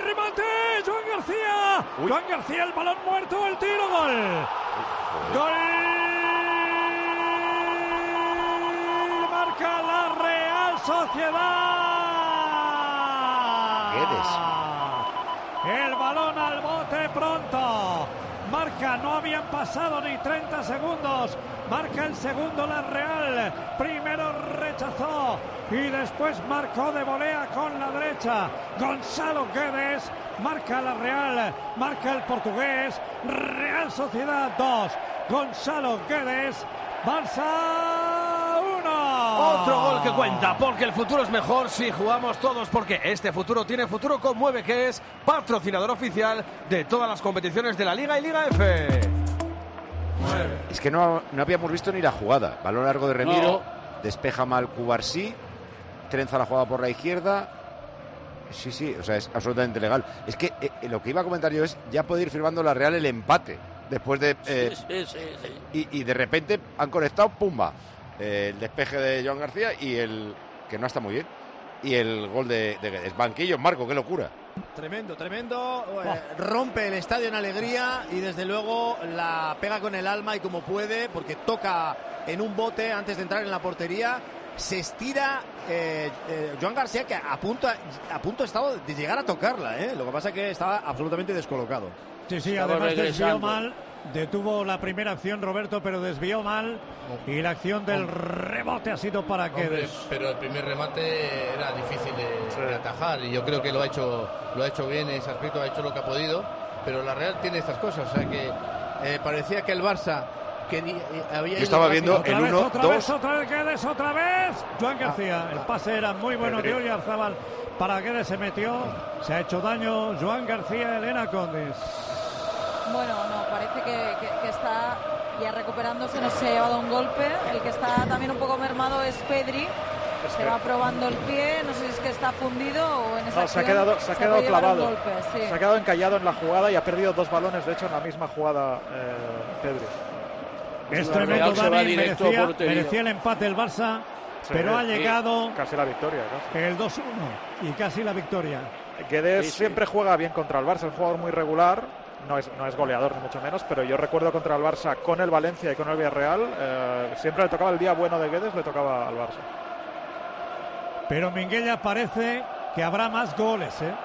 remate. Joan García. Uy. Joan García, el balón muerto, el tiro, gol. Gol. Marca la Real Sociedad. El balón al bote pronto. Marca, no habían pasado ni 30 segundos. Marca el segundo la Real. Primero rechazó y después marcó de volea con la derecha. Gonzalo Guedes. Marca la Real. Marca el portugués. Real Sociedad 2. Gonzalo Guedes. Barça 1. Otro gol que cuenta, porque el futuro es mejor si jugamos todos, porque este futuro tiene futuro con Mueve, que es patrocinador oficial de todas las competiciones de la Liga y Liga F. Es que no habíamos visto ni la jugada. Balón largo de Remiro, despeja mal Cubarsí, trenza la jugada por la izquierda. Sí, o sea, es absolutamente legal. Es que lo que iba a comentar yo es, ya puede ir firmando la Real el empate. Después de... Y de repente han conectado, ¡pumba! El despeje de Joan García y el... que no está muy bien. Y el gol de Guedes. Banquillo, Marco, qué locura. Tremendo. Rompe el estadio en alegría y desde luego la pega con el alma y como puede, porque toca en un bote antes de entrar en la portería. Se estira Joan García, que a punto ha estado de llegar a tocarla, ¿eh? Lo que pasa es que estaba absolutamente descolocado. Sí, además desvió mal. Detuvo la primera acción Roberto, pero desvió mal. Y la acción del rebote ha sido para Guedes. Pero el primer remate era difícil de atajar. Y yo creo que lo ha hecho bien en ese aspecto, ha hecho lo que ha podido. Pero la Real tiene estas cosas. O sea que parecía que el Barça... Yo estaba viendo el 1-2. Otra vez Guedes, otra vez. Joan García. El pase era muy bueno de Oyarzábal. Para Guedes se metió. Se ha hecho daño Joan García, Elena Condis. Bueno, no, parece que está ya recuperándose, no se ha llevado un golpe. El que está también un poco mermado es Pedri. Se va probando el pie, no sé si es que está fundido o en esa acción se ha quedado clavado. Golpe, sí. Se ha quedado encallado en la jugada y ha perdido 2 balones, de hecho, en la misma jugada Pedri. Es tremendo, Dani, merecía el empate el Barça, pero ha llegado casi la victoria, el 2-1 y casi la victoria. Guedes siempre juega bien contra el Barça, es un jugador muy regular, no es goleador ni mucho menos, pero yo recuerdo contra el Barça con el Valencia y con el Villarreal, siempre le tocaba el día bueno de Guedes, le tocaba al Barça. Pero Minguella parece que habrá más goles, ¿eh?